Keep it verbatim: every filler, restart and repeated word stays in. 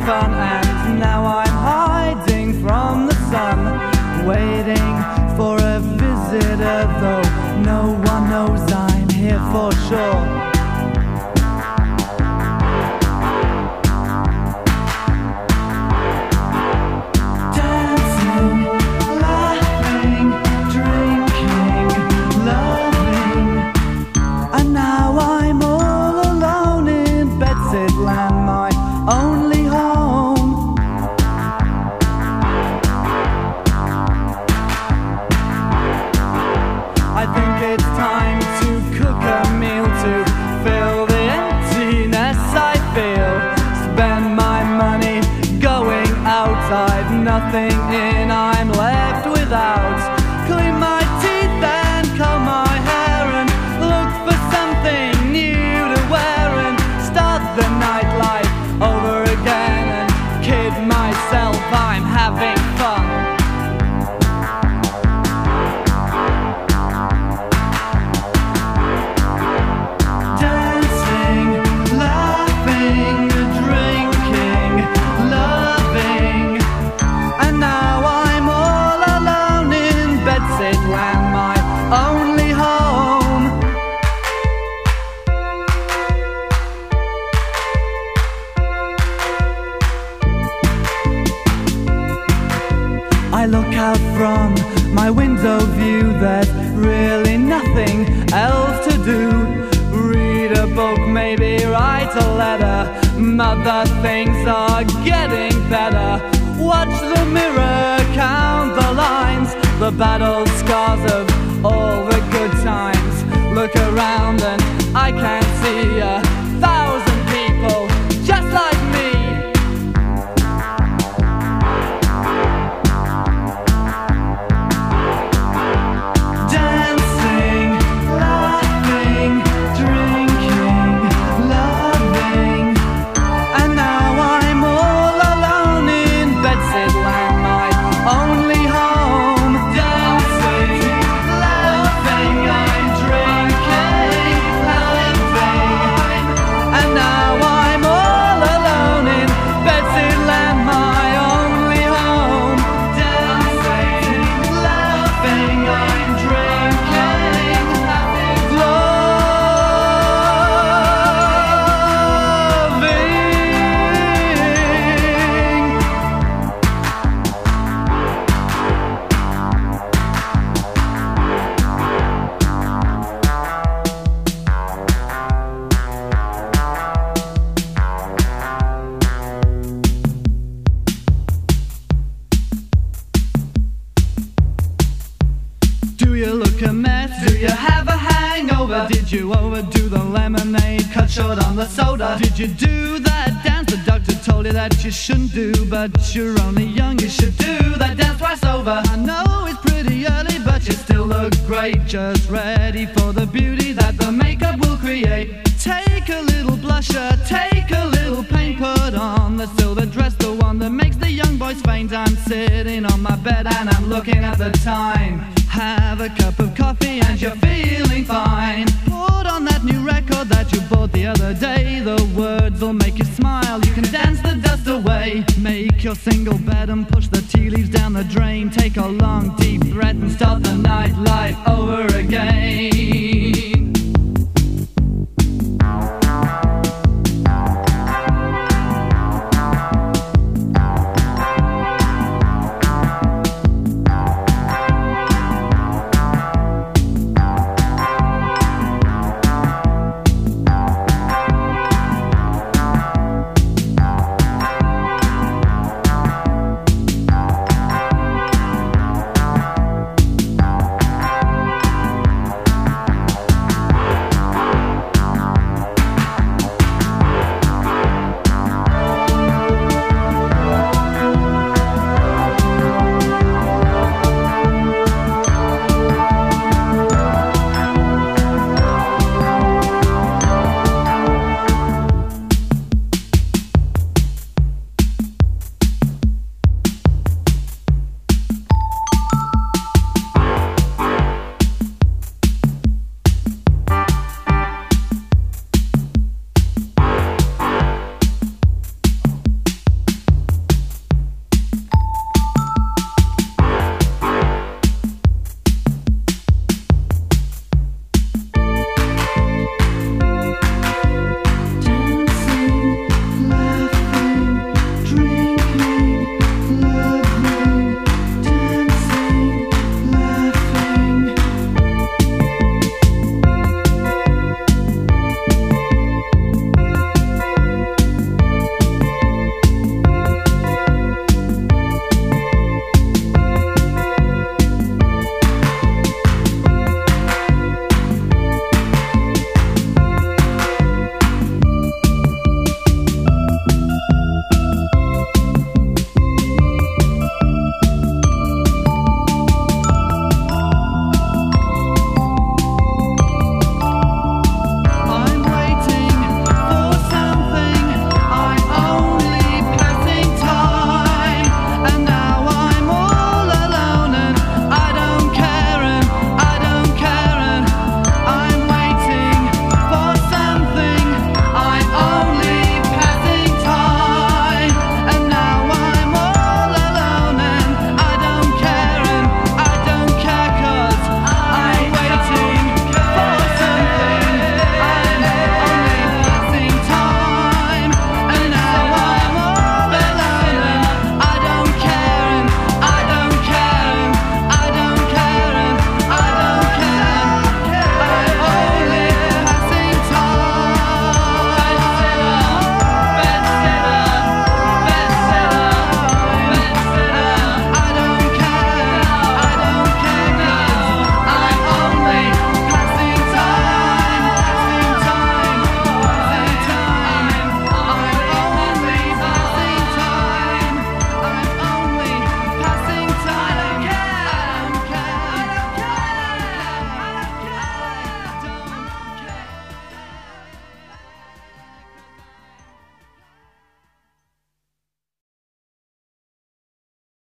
fun, and now I'm hiding from the sun, waiting for a visitor, though no one knows I'm here for sure. Nothing in, I'm left without. Clean my teeth and comb my hair and look for something new to wear and start the nightlife over again and kid myself I'm having fun. Dancing, laughing, drinking, loving. And now I'm all alone in Bedsidland, my only home. I look out from my window view, there's really nothing else to do. Read a book, maybe write a letter. Mother, things are getting better. Watch the mirror, count the lines, the battle scars of all the good times. Look around and I can see a thousand people just like me. Dancing, laughing, drinking, loving. And now I'm all alone in Bedsidland, my only home. Dancing, laughing, I'm drinking, loving. And now I'm all alone in Bedsidland, my only home. Dancing, laughing, I'm drinking, loving. Do you look a mess? Do you have a hangover? Did you overdo the lemonade? Cut short on the soda? Did you do that dance the doctor told you that you shouldn't do? But you're only young, you should do that dance twice over. I know it's pretty early, but you still look great. Just ready for the beauty that the makeup will create. Take a little blusher, take a little paint, put on the silver dress, the one that makes the young boys faint. I'm sitting on my bed and I'm looking at the time. Have a cup of coffee and you're feeling fine. Put on that new record that you bought the other day. The words will make you smile, you can dance the dust away. Make your single bed and push the tea leaves down the drain. Take a long deep breath and start the nightlife over again.